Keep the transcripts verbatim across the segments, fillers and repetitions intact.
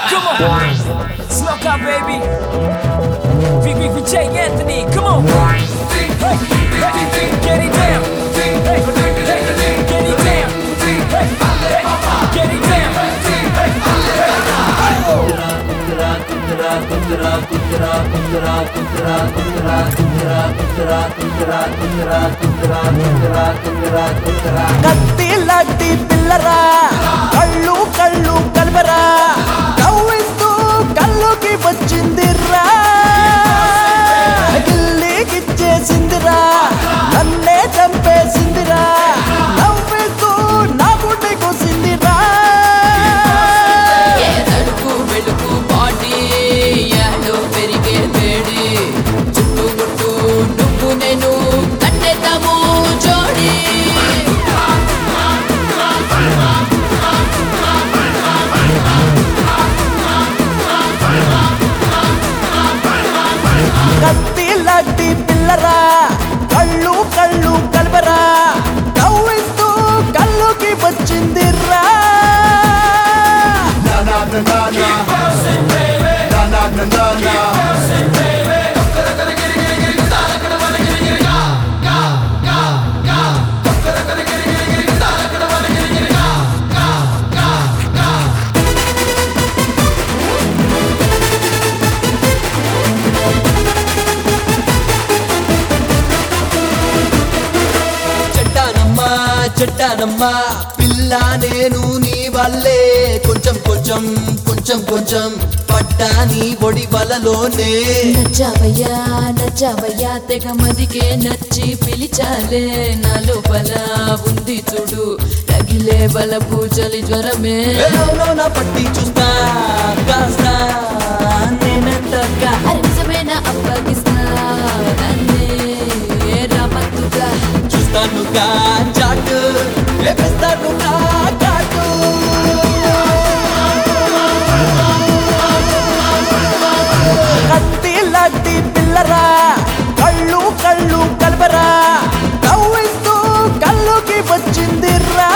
Come on, smoke out, baby. V V V J Anthony, come on. Hey, hey, get it down. Hey, hey, get it down. Hey, hey, get it down. Hey, కత్తి లాంటి పిల్లరా కళ్ళు కళ్ళు కలవరా నవ్విస్తూ కళ్ళుకి వచ్చిందిరా గిల్లికిచ్చేసిందిరా నన్నే చంపేసిందిరా నవ్విస్తూ నా గుడ్డి కోసిందిరా తడుపు వెలుపు బాడీ యాడో పెరిగే వేడి చుట్టుముట్టు నువ్వు నేను కట్టేద్దాము జోడి కత్తి లాంటి పిల్లరా కళ్ళు కళ్ళు కలవరా నవ్విస్తూ కళ్ళుకి వచ్చిందిరా చెట్టానమ్మా చెట్టానమ్మా పిల్ల నేను నీ వల్లే కొంచెం కొంచెం కొంచెం కొంచెం పడ్డా నీ ఒడి వలలోనే నచ్చావయ్యా నచ్చావయ్యా తెగ మదికే నచ్చి పిలిచాలే నా లోపల ఉంది చూడు రగిలే బలపు చలి జ్వరమే నా పట్టి చూస్తా కాస్తా నేనంతగా నిజమైన అప్పగిస్తా నన్నే రామత్తుగా చూస్తానుగా చాటు వేస్తానుగా చాటు కత్తి లాంటి పిల్లరా కళ్ళు కళ్ళు కలవరా నవ్విస్తూ కళ్ళుకి వచ్చిందిరా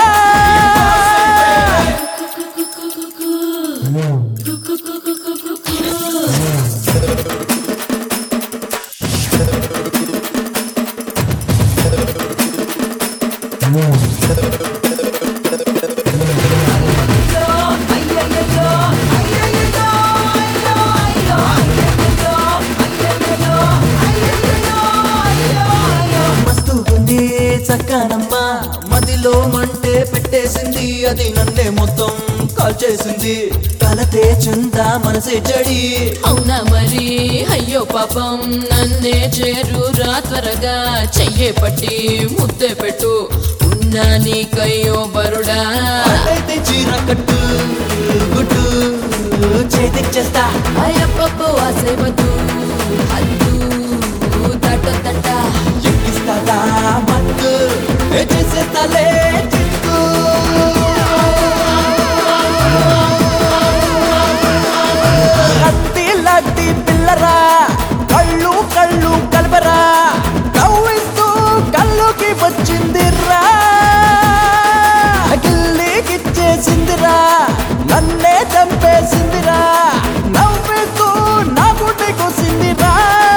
మస్తుగుంది చక్కనమ్మా మదిలో మంటే పెట్టేసింది అది నన్నే మొత్తం కాల్చేసింది కలతే చుందా మనసే చెడి అవునా మరి అయ్యో పాపం నన్నే చేరురా త్వరగా చెయ్యే పట్టి ముద్దే పెట్టు ఉన్నా నీకయ్యో బరుడా అయితే చీర కట్టు గుట్టు చేతిచ్చేస్తా అయ్యప్పో ఆసేవద్దు హద్దు తట్ట ఎక్కిస్తాదా మత్తు చేసేస్తాలే చిక్కు కత్తి లాంటి పిల్లరా కళ్ళు కళ్ళు కలవరా నవ్విస్తూ కళ్ళుకి వచ్చిందిరా గిల్లికిచ్చేసిందిరా నన్నే చంపేసిందిరా నవ్విస్తూ నా గుడ్డి కోసిందిరా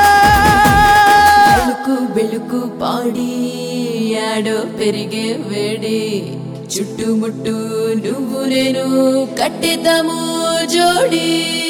బెలుకు బెలుకు పాడి యాడో పెరిగే వేడి చుట్టుముట్టు నువ్వు నేను కట్టేద్దాము జోడి